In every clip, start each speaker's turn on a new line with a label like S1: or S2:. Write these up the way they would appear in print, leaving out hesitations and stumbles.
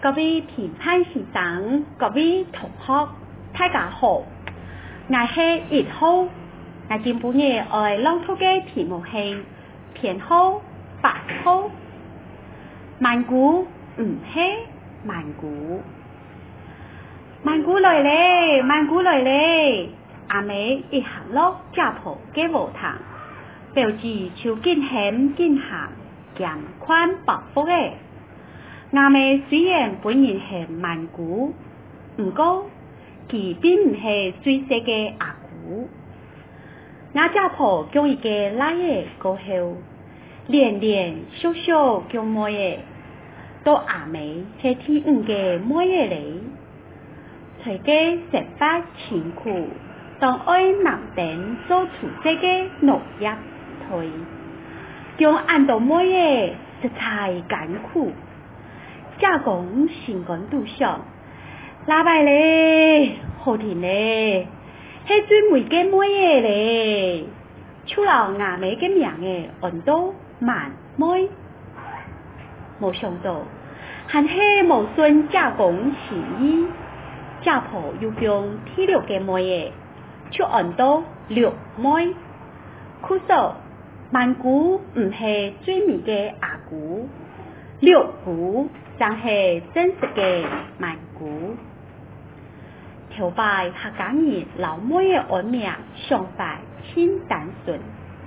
S1: 各位评判先生、各位同學，大家好。我是1號，我今晡日愛朗讀嘅題目係編號8號。萬古唔係萬古，萬古來咧，萬古來咧。阿妹一行落家婆嘅禾塘，表示就見險見行，強寬百福嘅。阿妹雖然本人係萬古，唔過佢並唔係最細嘅阿古。我家婆叫伊個拉嘢過後，連連小小叫妹嘢，到阿妹係第5個妹嘢嚟，隨個生活辛苦。當愛南頂做出這個農業推，叫俺到妹嘢實在艱苦，加工心肝都想，喇叭咧，好甜咧，係最美嘅妹嘢咧，除了阿妹嘅名嘅按到萬妹，冇想到，還係無順加工心意，家婆又將第6個妹嘢。就按到6妹，可說萬古唔係最美嘅阿古，6古才係真實嘅萬古。頭擺客家人老妹嘅按名想法真單純，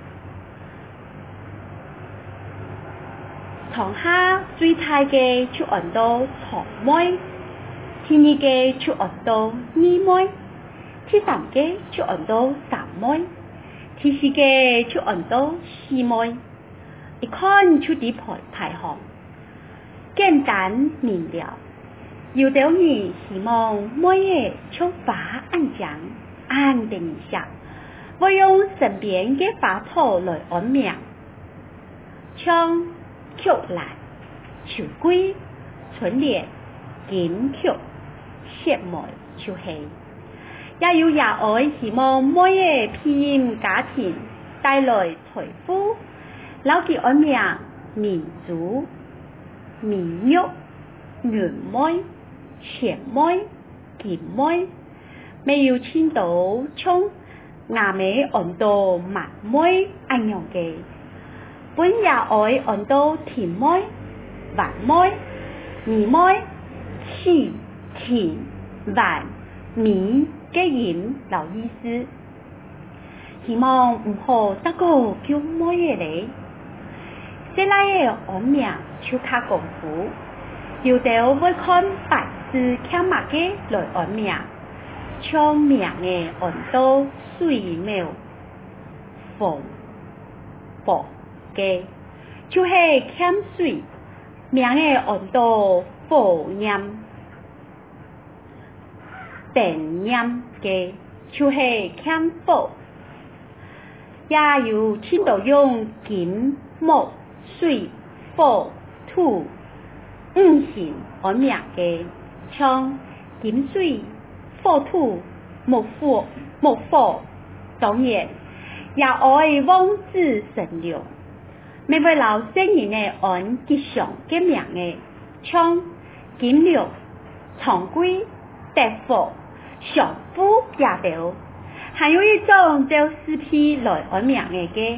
S1: 堂下最大嘅就按到長妹，第2個就按到二妹。第3個就按到3妹，第4個就按到4妹，一看就啲排行，簡單明了。有的人希望妹嘢就花按獎按定一下，會用身邊嘅花草來按名，像菊蘭、秋桂、春蓮、金菊、雪梅就係。也有也愛希望妹嘢庇家庭帶來財富，老佢按名明珠、明玉、銀妹、錢妹、金妹，沒有聽到從阿妹按到萬妹一樣嘅，本也愛按到田妹、萬妹、二妹、錢、田、萬、米嘅音老意思，希望唔好得個叫妹嘢嚟。這拉嘅按名就卡功夫，有的會看八字看馬嘅來按名，將名嘅按到水苗、鳳、寶嘅，就係看水，名嘅按到火焰。定音嘅就係看火，也有聽到用金、木、水、火、土5行按名嘅，像金水、火土、木火，當然也愛望子成龍。每位老聖人嘅按吉祥嘅名嘅，像金龍、長貴、德福。上夫也掉，還有一種就四批來按名嘅，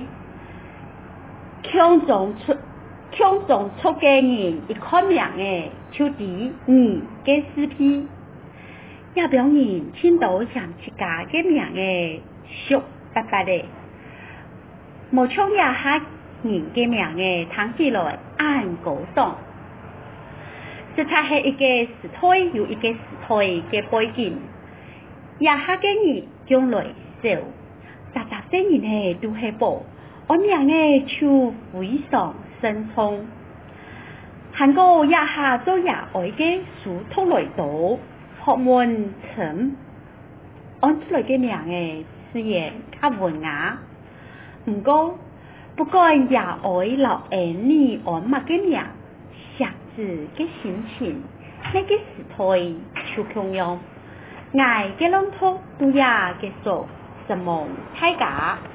S1: 強中出嘅人一看名嘅，就知嘅四批，也表人聽到像自家嘅名嘅，熟白白嘅，無像也下人嘅名嘅，聽起來按高檔。實在係一個時代有一個時代嘅背景。也下嘅人將來少，大聲人係都係寶，按名嘅就非常慎重。韓國也下做也愛嘅書讀來讀，學問深，按出來嘅名嘅雖然較文雅，唔過不管也愛老你按乜嘅名，寫字嘅心情，那個時代就同樣。愛嘅朗讀都也結束，什麼大家。